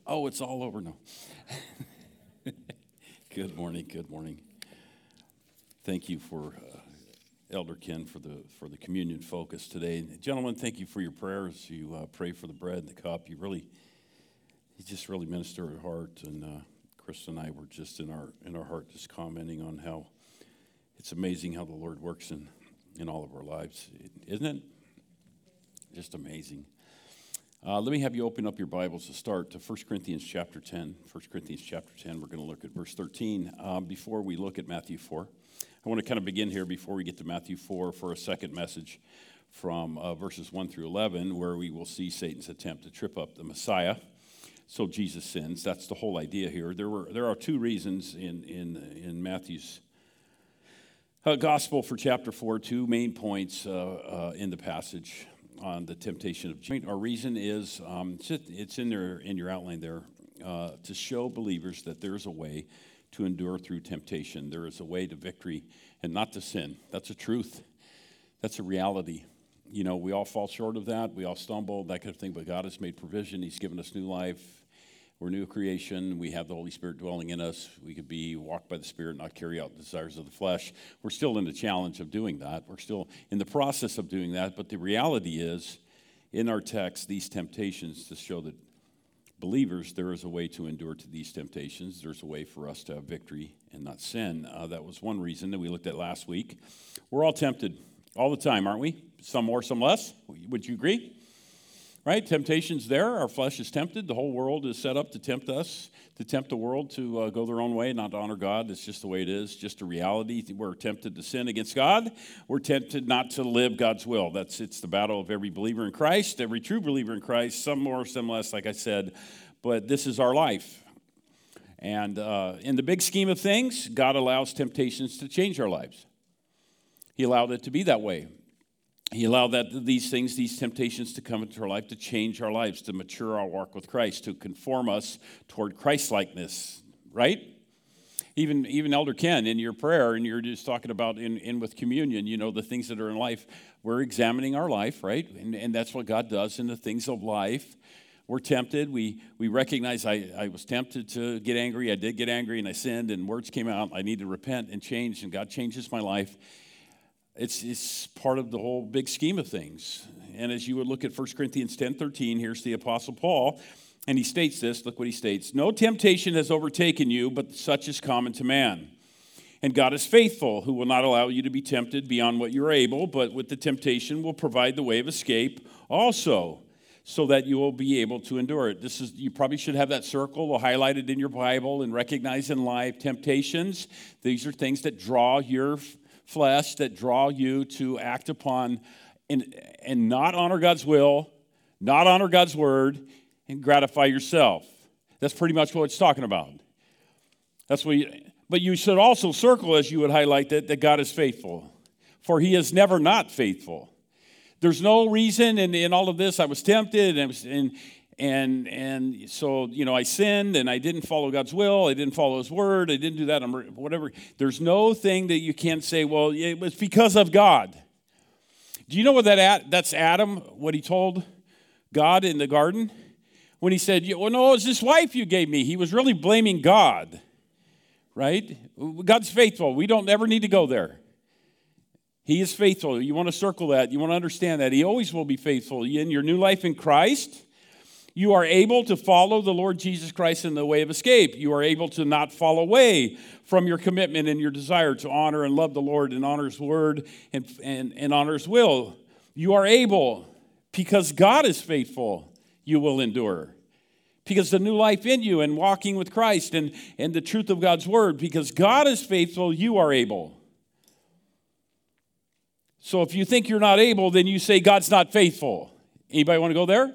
Oh, it's all over now. Good morning. Good morning. Thank you for Elder Ken for the communion focus today. Gentlemen, thank you for your prayers. You pray for the bread and the cup. You just really minister our heart. And Chris and I were just in our heart just commenting on how it's amazing how the Lord works in all of our lives, isn't it? Just amazing. Let me have you open up your Bibles to start to 1 Corinthians chapter 10. 1 Corinthians chapter 10, we're going to look at verse 13. Before we look at Matthew 4, I want to kind of begin here before we get to Matthew 4 for a second message from verses 1 through 11, where we will see Satan's attempt to trip up the Messiah. So Jesus sins. That's the whole idea here. There are two reasons in Matthew's gospel for chapter 4, two main points in the passage on the temptation of Jesus. Our reason is, it's in your outline there, to show believers that there's a way to endure through temptation. There is a way to victory and not to sin. That's a truth. That's a reality. You know, we all fall short of that. We all stumble, that kind of thing, but God has made provision. He's given us new life. We're new creation. We have the Holy Spirit dwelling in us. We could be walked by the Spirit, not carry out the desires of the flesh. We're still in the challenge of doing that. We're still in the process of doing that. But the reality is, in our text, these temptations to show that believers, there is a way to endure to these temptations. There's a way for us to have victory and not sin. That was one reason that we looked at last week. We're all tempted all the time, aren't we? Some more, some less. Would you agree? Right? Temptation's there. Our flesh is tempted. The whole world is set up to tempt us, to tempt the world to go their own way, not to honor God. It's just the way it is, just a reality. We're tempted to sin against God. We're tempted not to live God's will. It's the battle of every believer in Christ, every true believer in Christ, some more, some less, like I said. But this is our life. And in the big scheme of things, God allows temptations to change our lives. He allowed it to be that way. He allowed these temptations to come into our life, to change our lives, to mature our walk with Christ, to conform us toward Christ-likeness, right? Even Elder Ken, in your prayer, and you're just talking about in with communion, you know, the things that are in life, we're examining our life, right? And that's what God does in the things of life. We're tempted. We recognize I was tempted to get angry. I did get angry, and I sinned, and words came out. I need to repent and change, and God changes my life. It's part of the whole big scheme of things. And as you would look at 1 Corinthians 10:13, here's the Apostle Paul, and he states this. Look what he states. No temptation has overtaken you, but such is common to man. And God is faithful, who will not allow you to be tempted beyond what you're able, but with the temptation will provide the way of escape also, so that you will be able to endure it. You probably should have that circle highlighted in your Bible and recognize in life temptations. These are things that draw your flesh, that draw you to act upon and not honor God's will, not honor God's word, and gratify yourself. That's pretty much what it's talking about. But you should also circle, as you would highlight, that God is faithful, for he is never not faithful. There's no reason in all of this. I was tempted, and so, you know, I sinned, and I didn't follow God's will. I didn't follow his word. I didn't do that, whatever. There's no thing that you can't say, well, it was because of God. Do you know what that's Adam, what he told God in the garden? When he said, well, no, it's this wife you gave me. He was really blaming God, right? God's faithful. We don't ever need to go there. He is faithful. You want to circle that. You want to understand that. He always will be faithful. In your new life in Christ, you are able to follow the Lord Jesus Christ in the way of escape. You are able to not fall away from your commitment and your desire to honor and love the Lord and honor his word and honor his will. You are able, because God is faithful, you will endure. Because the new life in you and walking with Christ and the truth of God's word, because God is faithful, you are able. So if you think you're not able, then you say God's not faithful. Anybody want to go there?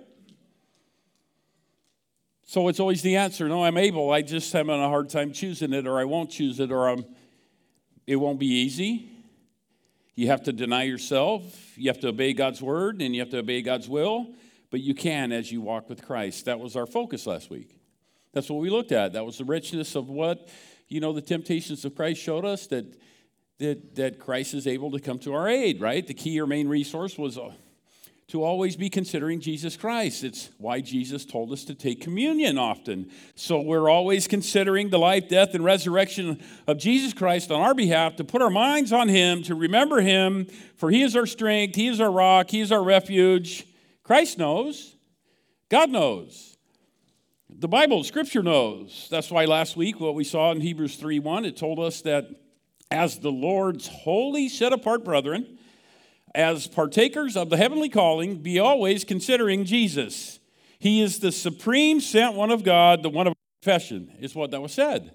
So it's always the answer, no, I'm able. I just am having a hard time choosing it, or I won't choose it, or it won't be easy. You have to deny yourself. You have to obey God's word, and you have to obey God's will. But you can as you walk with Christ. That was our focus last week. That's what we looked at. That was the richness of what, the temptations of Christ showed us, that Christ is able to come to our aid, right? The key or main resource was to always be considering Jesus Christ. It's why Jesus told us to take communion often. So we're always considering the life, death, and resurrection of Jesus Christ on our behalf, to put our minds on him, to remember him, for he is our strength, he is our rock, he is our refuge. Christ knows. God knows. The Bible, Scripture knows. That's why last week what we saw in Hebrews 3:1, it told us that as the Lord's holy, set-apart brethren, as partakers of the heavenly calling, be always considering Jesus. He is the supreme sent one of God, the one of confession, is what that was said.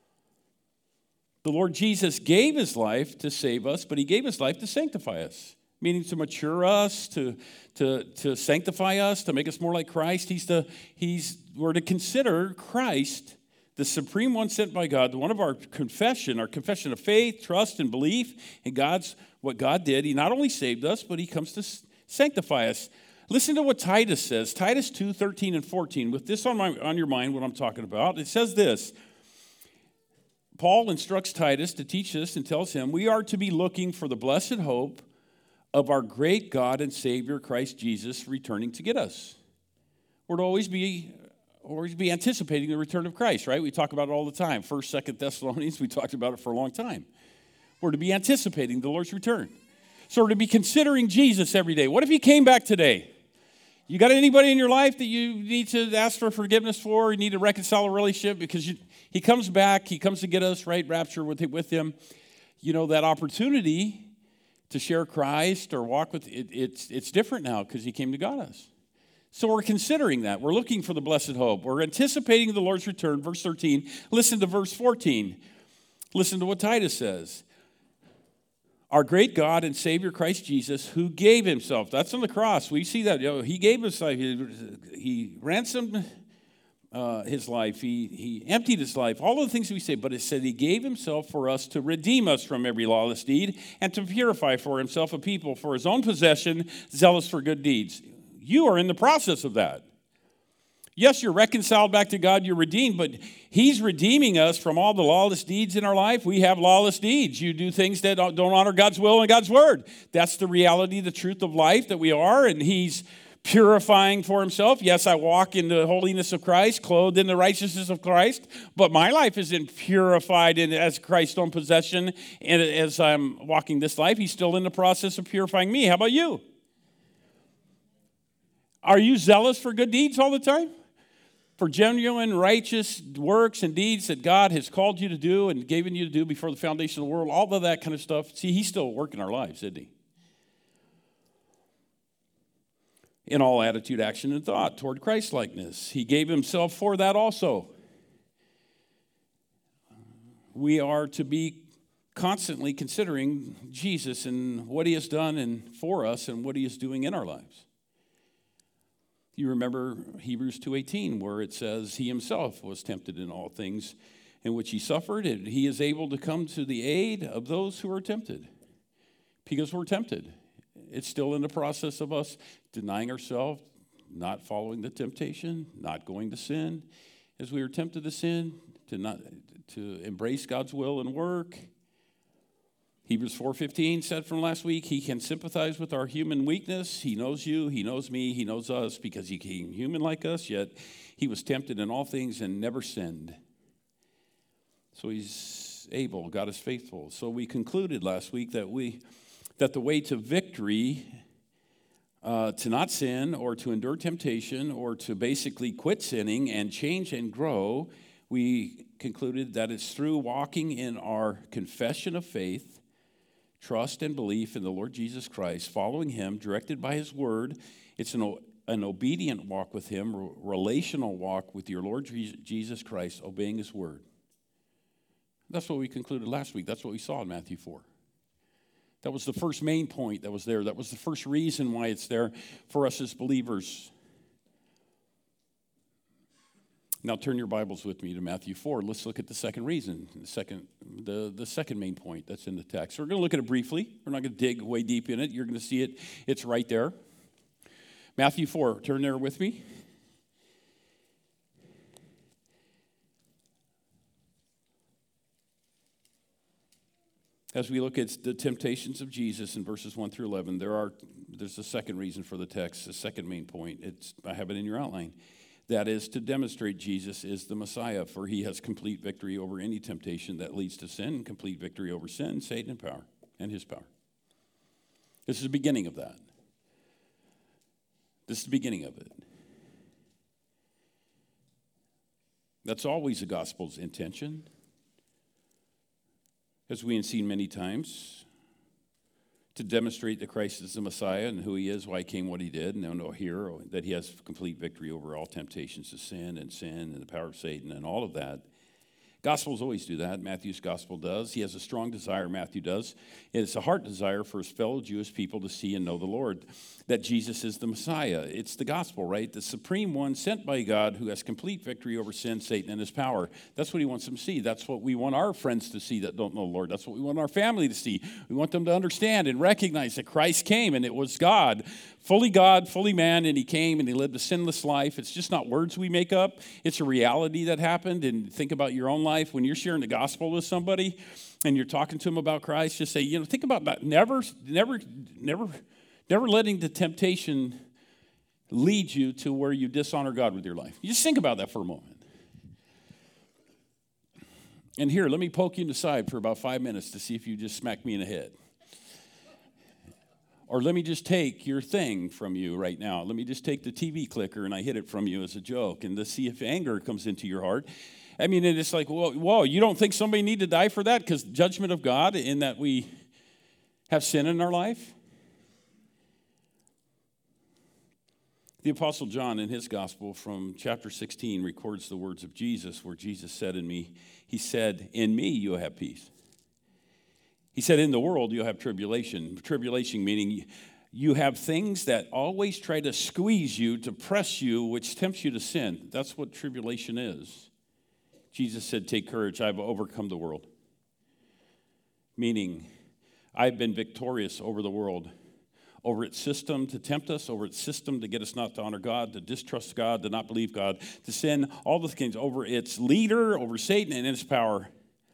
The Lord Jesus gave his life to save us, but he gave his life to sanctify us, meaning to mature us, to sanctify us, to make us more like Christ. We're to consider Christ the supreme one sent by God, the one of our confession of faith, trust, and belief in what God did. He not only saved us, but he comes to sanctify us. Listen to what Titus says, Titus 2:13 and 14. With this on your mind, what I'm talking about, it says this. Paul instructs Titus to teach this and tells him, we are to be looking for the blessed hope of our great God and Savior, Christ Jesus, returning to get us. We're to always be anticipating the return of Christ, right? We talk about it all the time. 1st, 2nd Thessalonians, we talked about it for a long time. We're to be anticipating the Lord's return. So we're to be considering Jesus every day. What if he came back today? You got anybody in your life that you need to ask for forgiveness for? You need to reconcile a relationship because he comes back. He comes to get us, right? Rapture with him. You know, that opportunity to share Christ or walk with, it's different now because he came to God us. So we're considering that. We're looking for the blessed hope. We're anticipating the Lord's return. Verse 13. Listen to verse 14. Listen to what Titus says. Our great God and Savior Christ Jesus, who gave himself. That's on the cross. We see that. He gave his life. He ransomed his life. He emptied his life. All of the things we say. But it said he gave himself for us to redeem us from every lawless deed and to purify for himself a people for his own possession, zealous for good deeds. You are in the process of that. Yes, you're reconciled back to God, you're redeemed, but he's redeeming us from all the lawless deeds in our life. We have lawless deeds. You do things that don't honor God's will and God's word. That's the reality, the truth of life that we are, and he's purifying for himself. Yes, I walk in the holiness of Christ, clothed in the righteousness of Christ, but my life isn't purified as Christ's own possession, and as I'm walking this life, he's still in the process of purifying me. How about you? Are you zealous for good deeds all the time? For genuine righteous works and deeds that God has called you to do and given you to do before the foundation of the world, all of that kind of stuff. See, he's still working our lives, isn't he? In all attitude, action, and thought toward Christ-likeness. He gave himself for that also. We are to be constantly considering Jesus and what he has done and for us and what he is doing in our lives. You remember Hebrews 2:18, where it says he himself was tempted in all things in which he suffered, and he is able to come to the aid of those who are tempted. Because we're tempted. It's still in the process of us denying ourselves, not following the temptation, not going to sin. As we are tempted to sin, to embrace God's will and work. Hebrews 4:15 said from last week, he can sympathize with our human weakness. He knows you, he knows me, he knows us because he came human like us, yet he was tempted in all things and never sinned. So he's able, God is faithful. So we concluded last week that the way to victory, to not sin or to endure temptation or to basically quit sinning and change and grow, we concluded that it's through walking in our confession of faith, trust and belief in the Lord Jesus Christ, following him, directed by his word. It's an obedient walk with him, relational walk with your Lord Jesus Christ, obeying his word. That's what we concluded last week. That's what we saw in Matthew 4. That was the first main point that was there. That was the first reason why it's there for us as believers. Now turn your Bibles with me to Matthew 4. Let's look at the second reason, the second main point that's in the text. We're going to look at it briefly. We're not going to dig way deep in it. You're going to see it. It's right there. Matthew 4. Turn there with me. As we look at the temptations of Jesus in verses 1 through 11, there's a second reason for the text, the second main point. I have it in your outline. That is to demonstrate Jesus is the Messiah, for he has complete victory over any temptation that leads to sin, complete victory over sin, Satan, and power, and his power. This is the beginning of that. This is the beginning of it. That's always the gospel's intention. As we have seen many times, to demonstrate that Christ is the Messiah and who he is, why he came, what he did, and here that he has complete victory over all temptations of sin and the power of Satan and all of that. Gospels always do that. Matthew's gospel does. He has a strong desire, Matthew does. And it's a heart desire for his fellow Jewish people to see and know the Lord, that Jesus is the Messiah. It's the gospel, right? The supreme one sent by God who has complete victory over sin, Satan, and his power. That's what he wants them to see. That's what we want our friends to see that don't know the Lord. That's what we want our family to see. We want them to understand and recognize that Christ came and it was God, fully man, and he came and he lived a sinless life. It's just not words we make up. It's a reality that happened. And think about your own life. When you're sharing the gospel with somebody and you're talking to them about Christ, just say, think about that. Never letting the temptation lead you to where you dishonor God with your life. You just think about that for a moment. And here, let me poke you in the side for about 5 minutes to see if you just smack me in the head. Or let me just take your thing from you right now. Let me just take the TV clicker and I hit it from you as a joke and to see if anger comes into your heart. I mean, and it's like, whoa, you don't think somebody need to die for that? Because judgment of God in that we have sin in our life? The Apostle John in his gospel from chapter 16 records the words of Jesus where Jesus said in me, he said, in me you'll have peace. He said, in the world you'll have tribulation. Tribulation meaning you have things that always try to squeeze you, to press you, which tempts you to sin. That's what tribulation is. Jesus said, take courage, I've overcome the world. Meaning, I've been victorious over the world, over its system to tempt us, over its system to get us not to honor God, to distrust God, to not believe God, to sin, all the things, over its leader, over Satan and his power.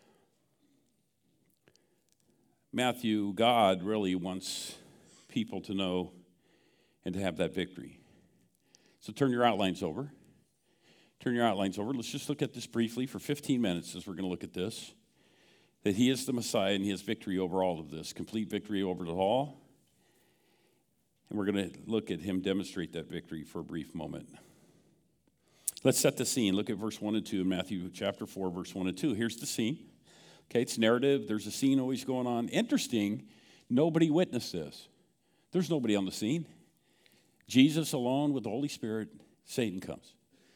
Matthew, God really wants people to know and to have that victory. So turn your outlines over. Let's just look at this briefly for 15 minutes as we're going to look at this. That he is the Messiah and he has victory over all of this, complete victory over it all. And we're going to look at him demonstrate that victory for a brief moment. Let's set the scene. Look at verse 1 and 2 in Matthew chapter 4, verse 1 and 2. Here's the scene. Okay, it's narrative. There's a scene always going on. Interesting, nobody witnessed this. There's nobody on the scene. Jesus alone with the Holy Spirit, Satan comes.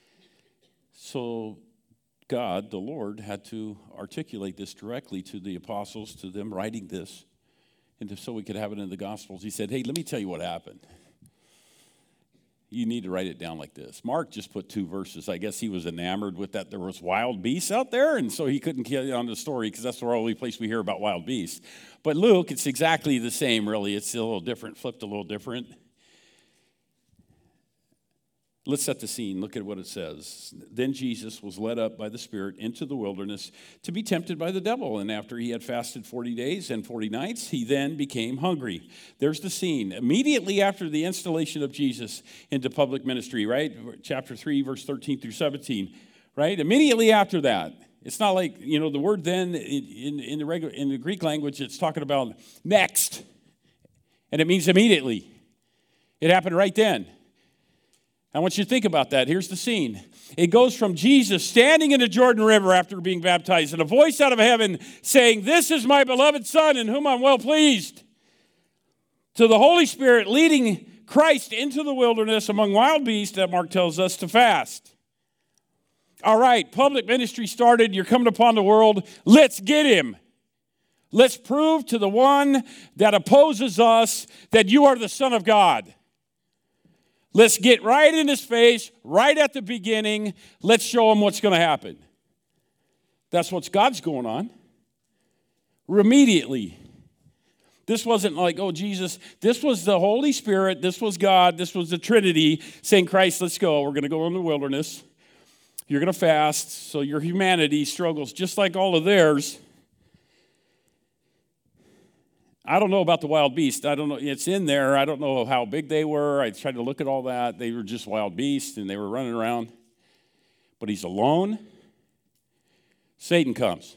So God, the Lord, had to articulate this directly to the apostles, to them writing this, and so we could have it in the Gospels. He said, hey, let me tell you what happened. You need to write it down like this. Mark just put 2 verses. I guess he was enamored with that there was wild beasts out there, and so he couldn't get on the story because that's the only place we hear about wild beasts. But Luke, it's exactly the same, really. It's a little different, flipped a little different. Let's set the scene. Look at what it says. Then Jesus was led up by the Spirit into the wilderness to be tempted by the devil. And after he had fasted 40 days and 40 nights, he then became hungry. There's the scene. Immediately after the installation of Jesus into public ministry, right? Chapter 3, verse 13 through 17, right? Immediately after that. It's not like, the word then in the Greek language, it's talking about next. And it means immediately. It happened right then. I want you to think about that. Here's the scene. It goes from Jesus standing in the Jordan River after being baptized, and a voice out of heaven saying, this is my beloved Son in whom I'm well pleased, to the Holy Spirit leading Christ into the wilderness among wild beasts, that Mark tells us, to fast. All right, public ministry started. You're coming upon the world. Let's get him. Let's prove to the one that opposes us that you are the Son of God. Let's get right in his face, right at the beginning. Let's show him what's going to happen. That's what's God's going on. Immediately. This wasn't like, oh, Jesus. This was the Holy Spirit. This was God. This was the Trinity saying, Christ, let's go. We're going to go in the wilderness. You're going to fast. So your humanity struggles just like all of theirs. I don't know about the wild beast. I don't know. It's in there. I don't know how big they were. I tried to look at all that. They were just wild beasts, and they were running around. But he's alone. Satan comes.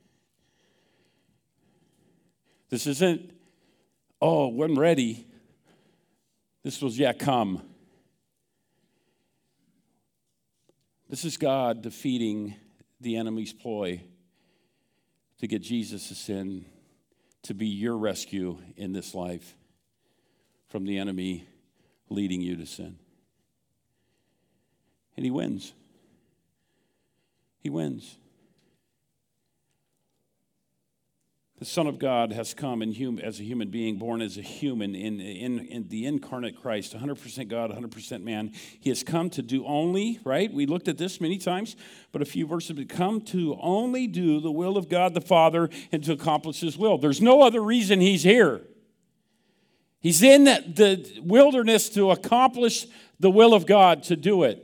This isn't, oh, wasn't ready. This was, yeah, come. This is God defeating the enemy's ploy to get Jesus to sin, to be your rescue in this life from the enemy leading you to sin. And he wins. He wins. The Son of God has come as a human being, born as a human in the incarnate Christ, 100% God, 100% man. He has come to do only, right? We looked at this many times, but a few verses, to come to only do the will of God the Father and to accomplish his will. There's no other reason he's here. He's in the wilderness to accomplish the will of God, to do it.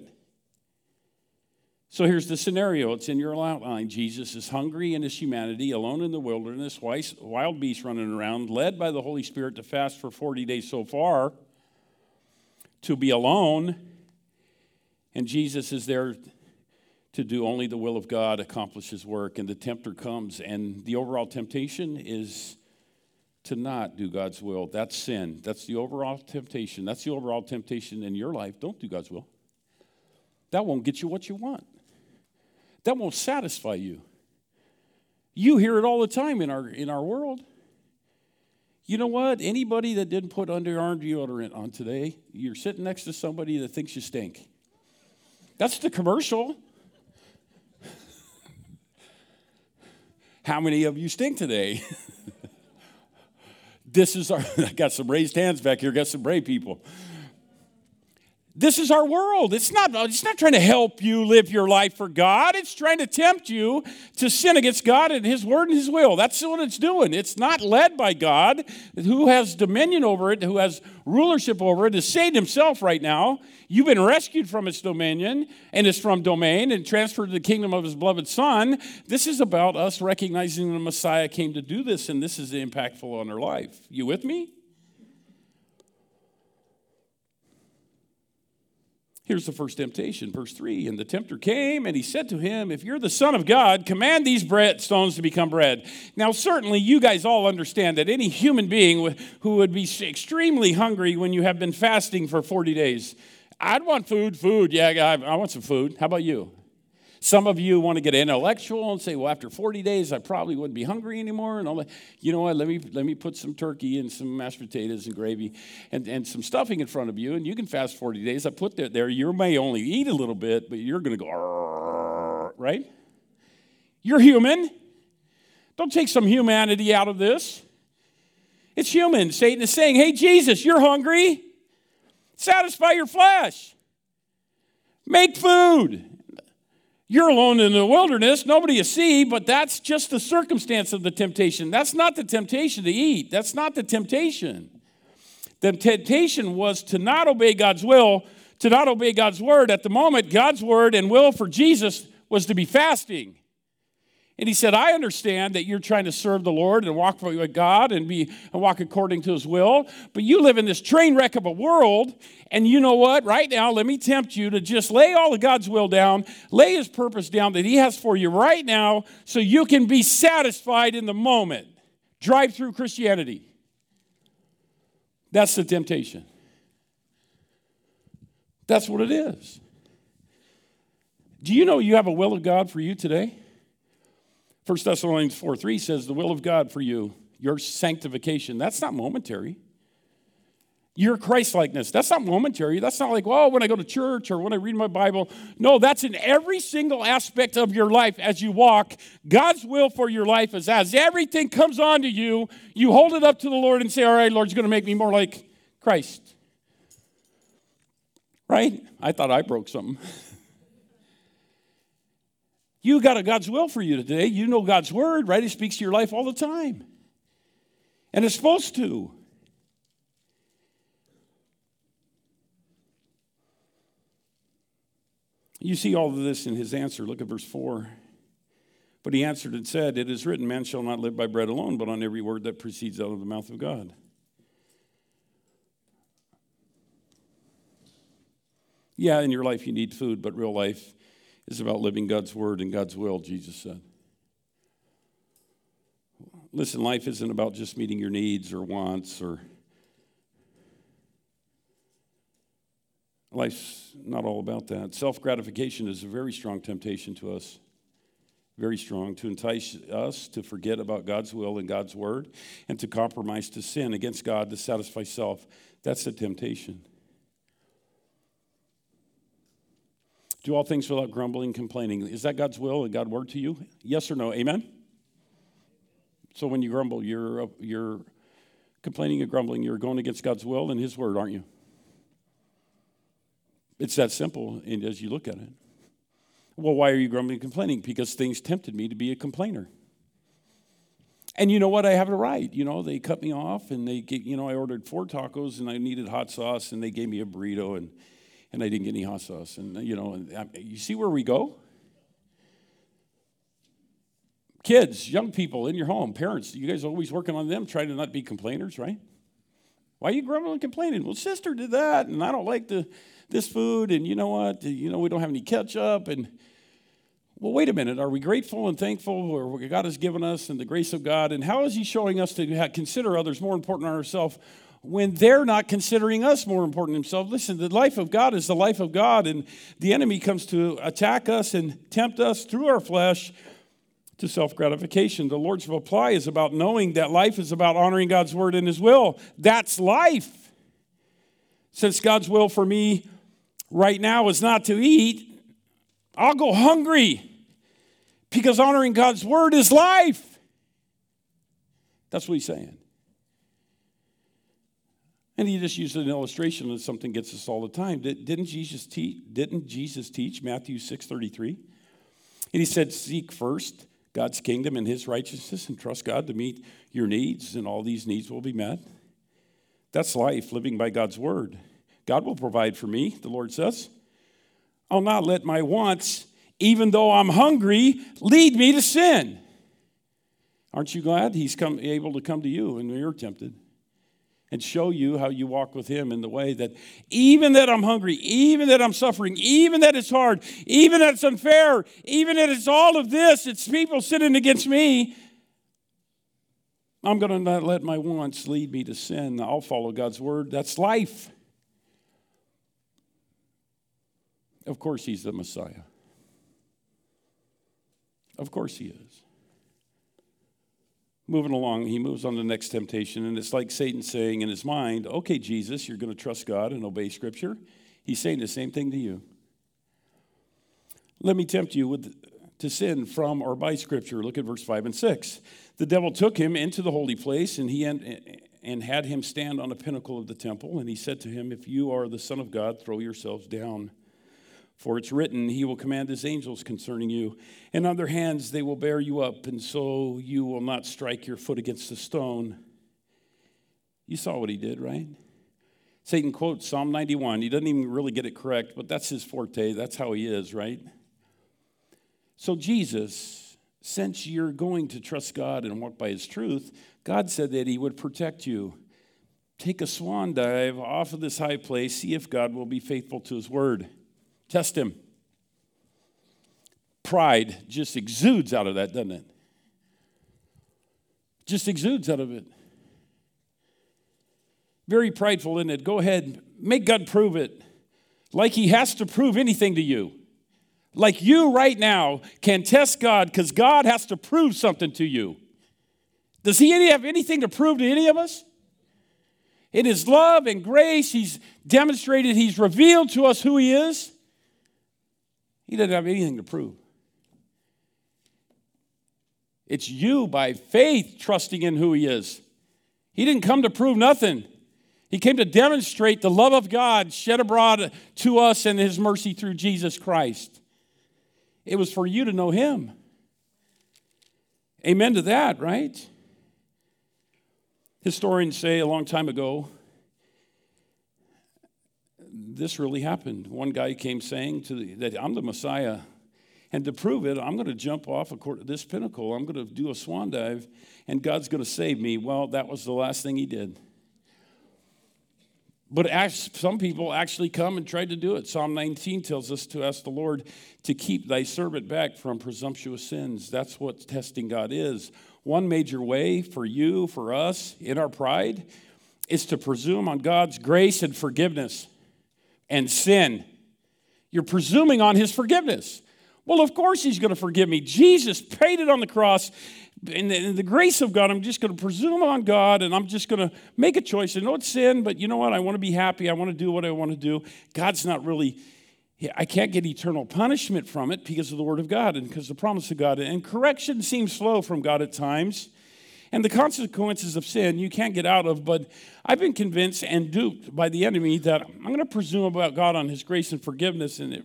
So here's the scenario. It's in your outline. Jesus is hungry in his humanity, alone in the wilderness, wild beasts running around, led by the Holy Spirit to fast for 40 days so far, to be alone. And Jesus is there to do only the will of God, accomplish his work. And the tempter comes, and the overall temptation is to not do God's will. That's sin. That's the overall temptation. That's the overall temptation in your life. Don't do God's will. That won't get you what you want. That won't satisfy you. You hear it all the time in our world. You know what? Anybody that didn't put underarm deodorant on today, you're sitting next to somebody that thinks you stink. That's the commercial. How many of you stink today? I got some raised hands back here, got some brave people. This is our world. It's not trying to help you live your life for God. It's trying to tempt you to sin against God and his word and his will. That's what it's doing. It's not led by God, who has dominion over it, who has rulership over it, is Satan himself right now. You've been rescued from its dominion and its from domain and transferred to the kingdom of his beloved Son. This is about us recognizing the Messiah came to do this, and this is impactful on our life. You with me? Here's the first temptation, verse 3. And the tempter came, and he said to him, if you're the Son of God, command these stones to become bread. Now, certainly, you guys all understand that any human being who would be extremely hungry when you have been fasting for 40 days, I'd want food. Yeah, I want some food. How about you? Some of you want to get intellectual and say, well, after 40 days, I probably wouldn't be hungry anymore. And all that. You know what? Let me put some turkey and some mashed potatoes and gravy and some stuffing in front of you, and you can fast 40 days. I put that there. You may only eat a little bit, but you're going to go, right? You're human. Don't take some humanity out of this. It's human. Satan is saying, hey, Jesus, you're hungry. Satisfy your flesh. Make food. You're alone in the wilderness, nobody to see, but that's just the circumstance of the temptation. That's not the temptation to eat. That's not the temptation. The temptation was to not obey God's will, to not obey God's word. At the moment, God's word and will for Jesus was to be fasting. And he said, I understand that you're trying to serve the Lord and walk with God and walk according to his will, but you live in this train wreck of a world, and you know what? Right now, let me tempt you to just lay all of God's will down, lay his purpose down that he has for you right now so you can be satisfied in the moment. Drive through Christianity. That's the temptation. That's what it is. Do you know you have a will of God for you today? 1 Thessalonians 4:3 says the will of God for you, your sanctification. That's not momentary. Your Christ-likeness, that's not momentary. That's not like, well, when I go to church or when I read my Bible. No, that's in every single aspect of your life as you walk. God's will for your life is as everything comes onto you, you hold it up to the Lord and say, all right, Lord's going to make me more like Christ. Right? I thought I broke something. You got a God's will for you today. You know God's word, right? He speaks to your life all the time. And it's supposed to. You see all of this in his answer. Look at verse 4. But he answered and said, "It is written, man shall not live by bread alone, but on every word that proceeds out of the mouth of God." Yeah, in your life you need food, but real life is about living God's word and God's will, Jesus said. Listen, life isn't about just meeting your needs or wants or life's not all about that. Self-gratification is a very strong temptation to us. Very strong, to entice us to forget about God's will and God's word and to compromise to sin against God to satisfy self. That's the temptation. Do all things without grumbling, complaining. Is that God's will and God's word to you? Yes or no? Amen? So when you grumble, you're complaining and grumbling. You're going against God's will and his word, aren't you? It's that simple as you look at it. Well, why are you grumbling and complaining? Because things tempted me to be a complainer. And you know what? I have a right. They cut me off and I ordered 4 tacos and I needed hot sauce and they gave me a burrito and I didn't get any hot sauce. And, you see where we go? Kids, young people in your home, parents, you guys are always working on them, trying to not be complainers, right? Why are you grumbling and complaining? Well, sister did that, and I don't like this food, and you know what? We don't have any ketchup, and well, wait a minute. Are we grateful and thankful for what God has given us and the grace of God? And how is he showing us to consider others more important than ourselves when they're not considering us more important than themselves? Listen, the life of God is the life of God, and the enemy comes to attack us and tempt us through our flesh to self-gratification. The Lord's reply is about knowing that life is about honoring God's word and his will. That's life. Since God's will for me right now is not to eat, I'll go hungry because honoring God's word is life. That's what he's saying. And he just used an illustration that something gets us all the time. Didn't Jesus teach Matthew 6:33? And he said, seek first God's kingdom and his righteousness and trust God to meet your needs, and all these needs will be met. That's life, living by God's word. God will provide for me, the Lord says. I'll not let my wants, even though I'm hungry, lead me to sin. Aren't you glad he's able to come to you when you're tempted and show you how you walk with him in the way that even that I'm hungry, even that I'm suffering, even that it's hard, even that it's unfair, even that it's all of this, it's people sitting against me, I'm going to not let my wants lead me to sin. I'll follow God's word. That's life. Of course he's the Messiah. Of course he is. Moving along, he moves on to the next temptation, and it's like Satan saying in his mind, okay, Jesus, you're going to trust God and obey Scripture. He's saying the same thing to you. Let me tempt you to sin from or by Scripture. Look at verse 5 and 6. The devil took him into the holy place, and and had him stand on a pinnacle of the temple, and he said to him, if you are the Son of God, throw yourselves down. For it's written, he will command his angels concerning you, and on their hands they will bear you up, and so you will not strike your foot against a stone. You saw what he did, right? Satan quotes Psalm 91. He doesn't even really get it correct, but that's his forte. That's how he is, right? So Jesus, since you're going to trust God and walk by his truth, God said that he would protect you. Take a swan dive off of this high place, see if God will be faithful to his word. Test him. Pride just exudes out of that, doesn't it? Just exudes out of it. Very prideful, isn't it? Go ahead, make God prove it. Like he has to prove anything to you. Like you right now can test God because God has to prove something to you. Does he have anything to prove to any of us? In his love and grace, he's demonstrated, he's revealed to us who he is. He doesn't have anything to prove. It's you by faith trusting in who he is. He didn't come to prove nothing. He came to demonstrate the love of God shed abroad to us and his mercy through Jesus Christ. It was for you to know him. Amen to that, right? Historians say a long time ago, this really happened. One guy came saying that I'm the Messiah, And to prove it, I'm going to jump off this pinnacle. I'm going to do a swan dive, and God's going to save me. Well, that was the last thing he did. But some people actually come and try to do it. Psalm 19 tells us to ask the Lord to keep thy servant back from presumptuous sins. That's what testing God is. One major way for you, for us, in our pride, is to presume on God's grace and forgiveness and sin. You're presuming on his forgiveness. Well, of course he's going to forgive me. Jesus paid it on the cross. In the grace of God, I'm just going to presume on God, and I'm just going to make a choice. I know it's sin, but you know what? I want to be happy. I want to do what I want to do. God's not really, I can't get eternal punishment from it because of the word of God and because of the promise of God. And correction seems slow from God at times. And the consequences of sin you can't get out of, but I've been convinced and duped by the enemy that I'm going to presume about God on his grace and forgiveness, and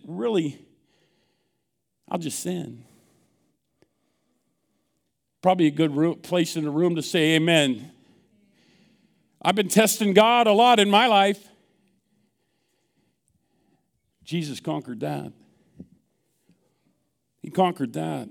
I'll just sin. Probably a good place in the room to say amen. I've been testing God a lot in my life. Jesus conquered that. He conquered that.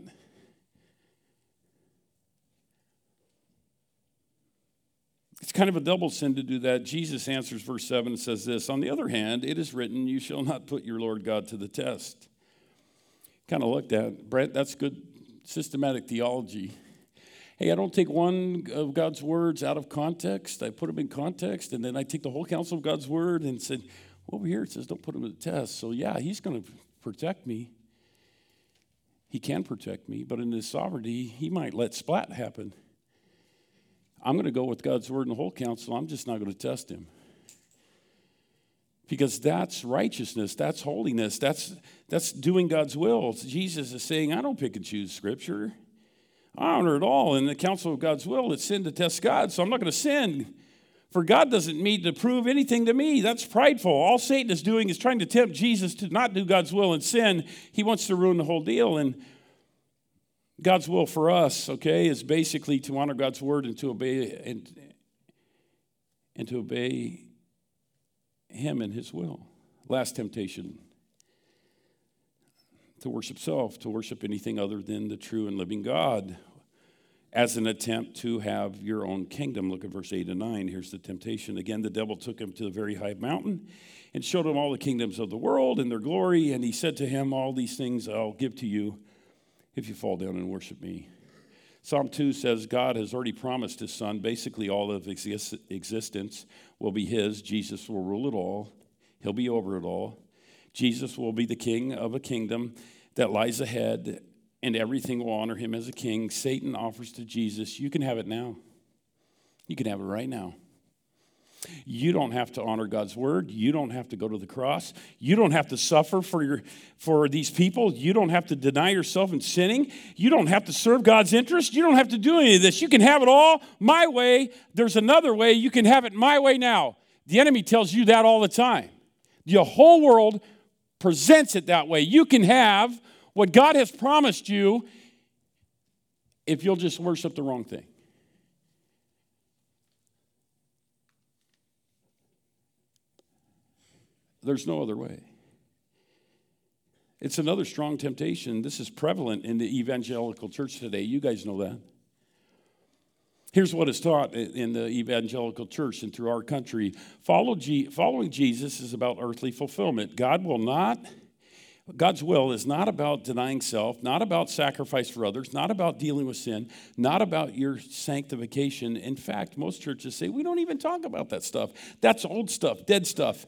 It's kind of a double sin to do that. Jesus answers verse 7 and says this, on the other hand, it is written, you shall not put your Lord God to the test. Kind of looked at, Brett, that's good systematic theology. Hey, I don't take one of God's words out of context. I put them in context, and then I take the whole counsel of God's word and said, over here it says don't put him to the test. So yeah, he's going to protect me. He can protect me, but in his sovereignty, he might let splat happen. I'm going to go with God's word and the whole counsel. I'm just not going to test him. Because that's righteousness, that's holiness, that's doing God's will. Jesus is saying, I don't pick and choose Scripture. I honor it all. In the counsel of God's will, it's sin to test God, so I'm not going to sin. For God doesn't need to prove anything to me. That's prideful. All Satan is doing is trying to tempt Jesus to not do God's will and sin. He wants to ruin the whole deal. And God's will for us, okay, is basically to honor God's word and to obey and to obey him and his will. Last temptation, to worship self, to worship anything other than the true and living God as an attempt to have your own kingdom. Look at verse 8 and 9. Here's the temptation. Again, the devil took him to the very high mountain and showed him all the kingdoms of the world and their glory. And he said to him, all these things I'll give to you if you fall down and worship me. Psalm 2 says God has already promised his son. Basically, all of existence will be his. Jesus will rule it all. He'll be over it all. Jesus will be the king of a kingdom that lies ahead, and everything will honor him as a king. Satan offers to Jesus, you can have it now. You can have it right now. You don't have to honor God's word. You don't have to go to the cross. You don't have to suffer for these people. You don't have to deny yourself in sinning. You don't have to serve God's interest. You don't have to do any of this. You can have it all my way. There's another way. You can have it my way now. The enemy tells you that all the time. The whole world presents it that way. You can have what God has promised you if you'll just worship the wrong thing. There's no other way. It's another strong temptation. This is prevalent in the evangelical church today. You guys know that. Here's what is taught in the evangelical church and through our country. Following Jesus is about earthly fulfillment. God's will is not about denying self, not about sacrifice for others, not about dealing with sin, not about your sanctification. In fact, most churches say, we don't even talk about that stuff. That's old stuff, dead stuff.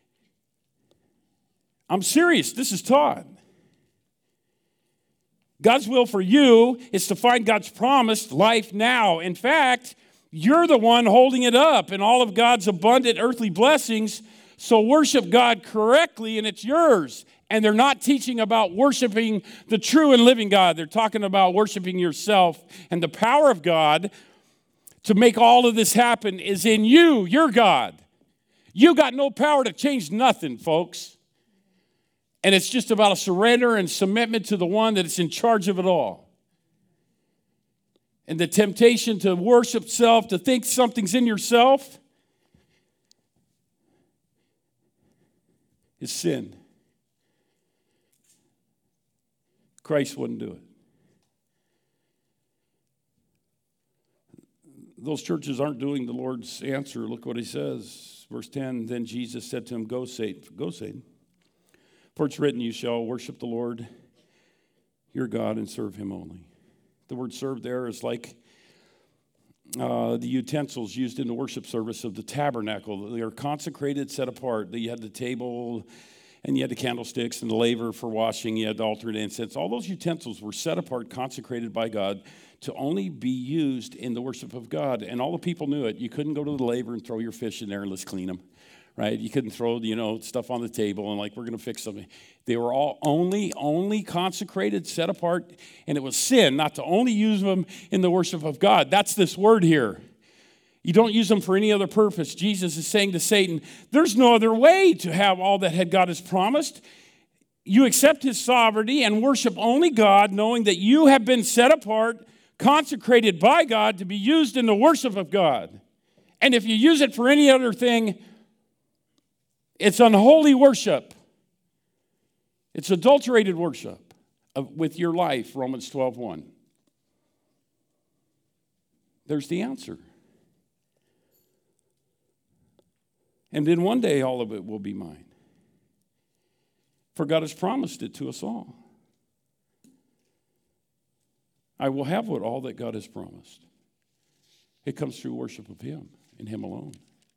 I'm serious. This is taught. God's will for you is to find God's promised life now. In fact, you're the one holding it up in all of God's abundant earthly blessings. So worship God correctly and it's yours. And they're not teaching about worshiping the true and living God. They're talking about worshiping yourself. And the power of God to make all of this happen is in you. You're God. You got no power to change nothing, folks. And it's just about a surrender and submission to the one that is in charge of it all. And the temptation to worship self, to think something's in yourself, is sin. Christ wouldn't do it. Those churches aren't doing the Lord's answer. Look what he says. Verse 10, then Jesus said to him, go, Satan. For it's written, you shall worship the Lord your God and serve him only. The word serve there is like the utensils used in the worship service of the tabernacle. They are consecrated, set apart. You had the table, and you had the candlesticks and the laver for washing. You had the altar and incense. All those utensils were set apart, consecrated by God to only be used in the worship of God. And all the people knew it. You couldn't go to the laver and throw your fish in there and let's clean them, right? You couldn't throw, stuff on the table and like, we're going to fix something. They were all only consecrated, set apart, and it was sin not to only use them in the worship of God. That's this word here. You don't use them for any other purpose. Jesus is saying to Satan, there's no other way to have all that God has promised. You accept his sovereignty and worship only God, knowing that you have been set apart, consecrated by God to be used in the worship of God. And if you use it for any other thing, it's unholy worship. It's adulterated worship with your life, Romans 12:1. There's the answer. And then one day all of it will be mine. For God has promised it to us all. I will have all that God has promised. It comes through worship of him and him alone.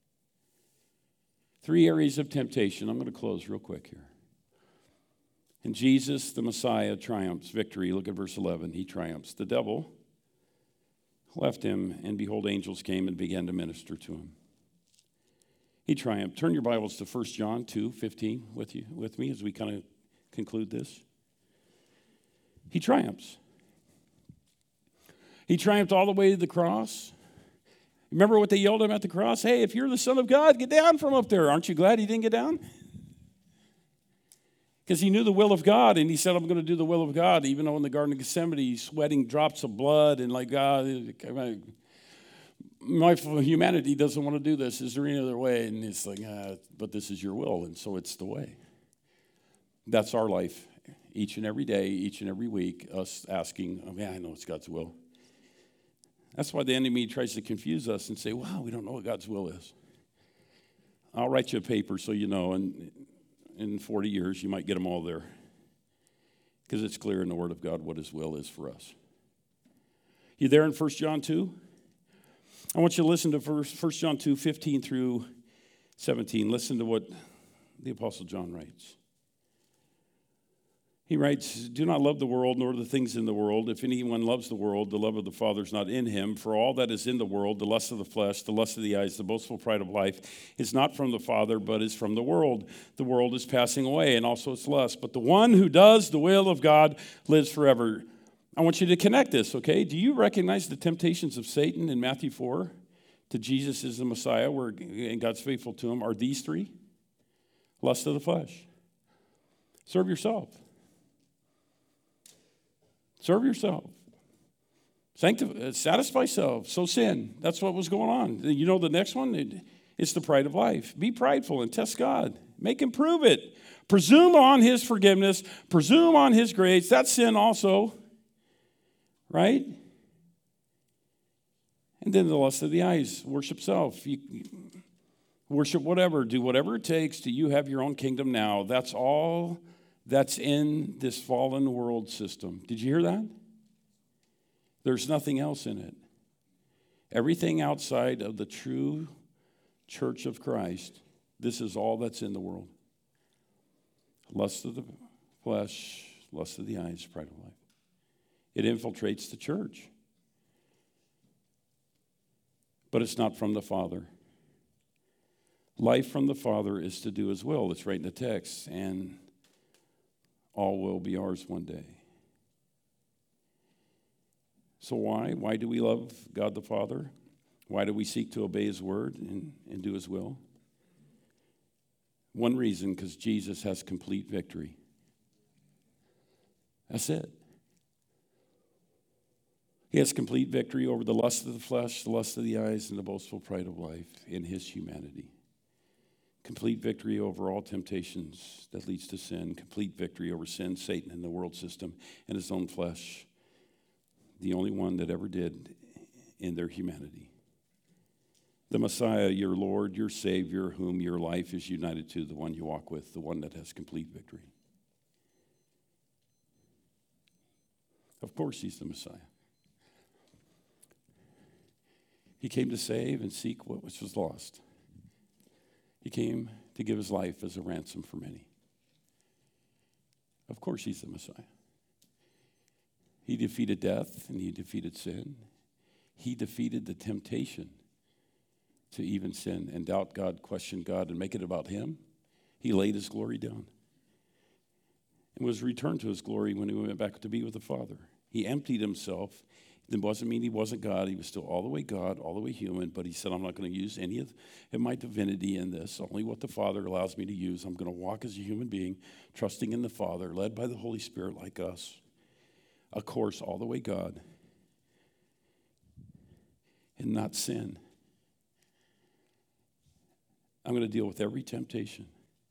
3 areas of temptation. I'm going to close real quick here. And Jesus, the Messiah, triumphs victory. Look at verse 11. He triumphs. The devil left him, and behold, angels came and began to minister to him. He triumphed. Turn your Bibles to 1 John 2:15 with me as we kind of conclude this. He triumphs. He triumphed all the way to the cross. Remember what they yelled at him at the cross? Hey, if you're the Son of God, get down from up there. Aren't you glad he didn't get down? Because he knew the will of God, and he said, I'm going to do the will of God. Even though in the Garden of Gethsemane, he's sweating drops of blood, and like, God, my humanity doesn't want to do this. Is there any other way? And it's like, but this is your will, and so it's the way. That's our life each and every day, each and every week, us asking, I know it's God's will. That's why the enemy tries to confuse us and say, wow, we don't know what God's will is. I'll write you a paper so you know, and in 40 years, you might get them all there. Because it's clear in the Word of God what his will is for us. You there in 1 John 2? I want you to listen to 1 John 2, 15 through 17. Listen to what the Apostle John writes. He writes, do not love the world nor the things in the world. If anyone loves the world, the love of the Father is not in him. For all that is in the world, the lust of the flesh, the lust of the eyes, the boastful pride of life, is not from the Father, but is from the world. The world is passing away, and also its lust. But the one who does the will of God lives forever. I want you to connect this, okay? Do you recognize the temptations of Satan in Matthew 4 to Jesus as the Messiah, and God's faithful to him, are these 3? Lust of the flesh. Serve yourself. Serve yourself. Satisfy self. So sin. That's what was going on. You know the next one? It's the pride of life. Be prideful and test God. Make him prove it. Presume on his forgiveness. Presume on his grace. That's sin also. Right? And then the lust of the eyes. Worship self. You worship whatever. Do whatever it takes till you have your own kingdom now. That's all that's in this fallen world system. Did you hear that? There's nothing else in it. Everything outside of the true church of Christ, this is all that's in the world. Lust of the flesh, lust of the eyes, pride of life. It infiltrates the church. But it's not from the Father. Life from the Father is to do his will. It's right in the text. And all will be ours one day. So why? Why do we love God the Father? Why do we seek to obey his word and do his will? One reason, because Jesus has complete victory. That's it. He has complete victory over the lust of the flesh, the lust of the eyes, and the boastful pride of life in his humanity. Complete victory over all temptations that leads to sin. Complete victory over sin, Satan, and the world system, and his own flesh. The only one that ever did in their humanity. The Messiah, your Lord, your Savior, whom your life is united to, the one you walk with, the one that has complete victory. Of course, he's the Messiah. He came to save and seek what was lost. He came to give his life as a ransom for many. Of course, he's the Messiah. He defeated death and he defeated sin. He defeated the temptation to even sin and doubt God, question God, and make it about him. He laid his glory down and was returned to his glory when he went back to be with the Father. He emptied himself. It doesn't mean he wasn't God. He was still all the way God, all the way human, but he said, I'm not going to use any of my divinity in this, only what the Father allows me to use. I'm going to walk as a human being, trusting in the Father, led by the Holy Spirit like us. Of course, all the way God, and not sin. I'm going to deal with every temptation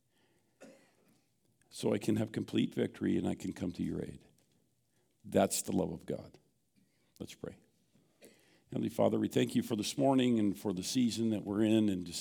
so I can have complete victory and I can come to your aid. That's the love of God. Let's pray. Heavenly Father, we thank you for this morning and for the season that we're in and just